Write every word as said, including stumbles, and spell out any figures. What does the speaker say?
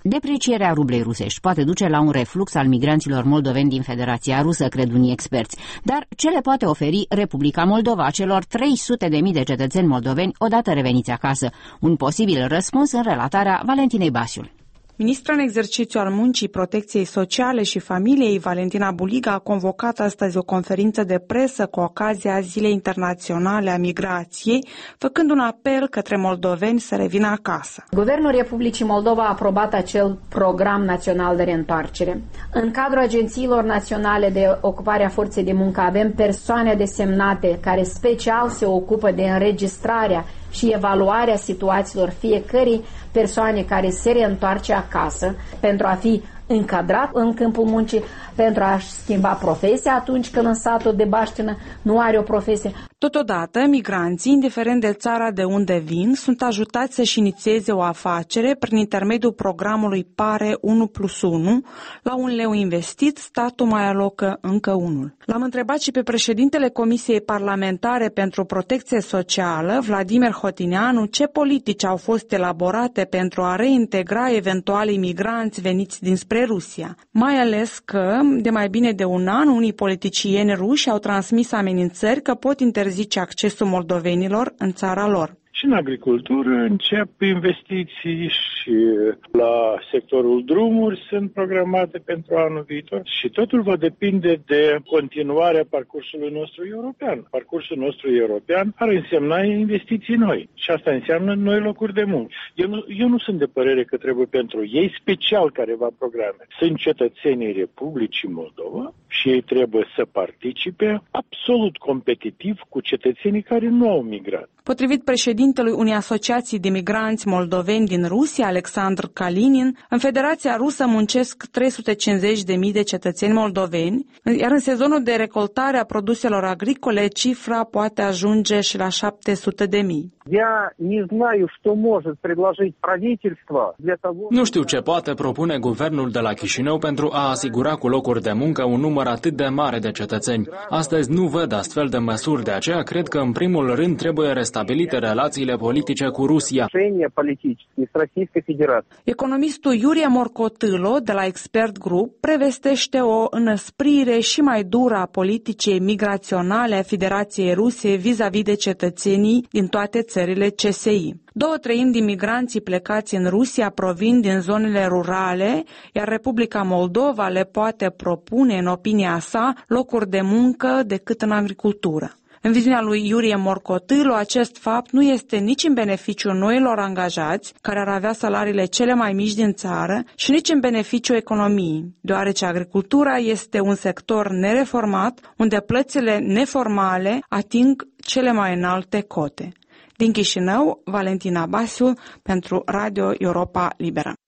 Deprecierea rublei rusești poate duce la un reflux al migranților moldoveni din Federația Rusă, cred unii experți. Dar ce le poate oferi Republica Moldova celor trei sute de mii de cetățeni moldoveni odată reveniți acasă? Un posibil răspuns în relatarea Valentinei Basiul. Ministra în exercițiu al Muncii, Protecției Sociale și Familiei, Valentina Buliga, a convocat astăzi o conferință de presă cu ocazia Zilei Internaționale a Migrației, făcând un apel către moldoveni să revină acasă. Guvernul Republicii Moldova a aprobat acel program național de reîntoarcere. În cadrul agențiilor naționale de ocupare a forței de muncă avem persoane desemnate care special se ocupă de înregistrarea și evaluarea situațiilor fiecărei persoane care se reîntoarce acasă pentru a fi încadrat în câmpul muncii, pentru a-și schimba profesia atunci când în satul de baștină nu are o profesie. Totodată, migranții, indiferent de țara de unde vin, sunt ajutați să-și inițieze o afacere prin intermediul programului PARE unu plus unu. La un leu investit, statul mai alocă încă unul. L-am întrebat și pe președintele Comisiei Parlamentare pentru Protecție Socială, Vladimir Hotineanu, ce politici au fost elaborate pentru a reintegra eventualii migranți veniți dinspre Rusia. Mai ales că, de mai bine de un an, unii politicieni ruși au transmis amenințări că pot interzice accesul moldovenilor în țara lor. Și în agricultură încep investiții și la sectorul drumuri sunt programate pentru anul viitor și totul va depinde de continuarea parcursului nostru european. Parcursul nostru european ar însemna investiții noi și asta înseamnă noi locuri de muncă. Eu nu, eu nu sunt de părere că trebuie pentru ei special careva programe. Sunt cetățenii Republicii Moldova și ei trebuie să participe absolut competitiv cu cetățenii care nu au migrat. Potrivit președintelui unei asociații de migranți moldoveni din Rusia, Alexandr Kalinin, în Federația Rusă muncesc trei sute cincizeci de mii de cetățeni moldoveni, iar în sezonul de recoltare a produselor agricole, cifra poate ajunge și la șapte sute de mii. Nu știu ce poate propune guvernul de la Chișinău pentru a asigura cu locuri de muncă un număr atât de mare de cetățeni. Astăzi nu văd astfel de măsuri, de aceea cred că în primul rând trebuie restabilite relațiile politice cu Rusia. Economistul Iurie Morcotâlo de la Expert Group prevestește o înăsprire și mai dură a politicii migraționale a Federației Ruse vis-a-vis de cetățenii din toate țările C S I. Două treimi din migranții plecați în Rusia provin din zonele rurale, iar Republica Moldova le poate propune, în opinia sa, locuri de muncă decât în agricultură. În viziunea lui Iurie Morcotâlo, acest fapt nu este nici în beneficiul noilor angajați, care ar avea salariile cele mai mici din țară, și nici în beneficiul economiei, deoarece agricultura este un sector nereformat, unde plățile neformale ating cele mai înalte cote. Din Chișinău, Valentina Basiu pentru Radio Europa Liberă.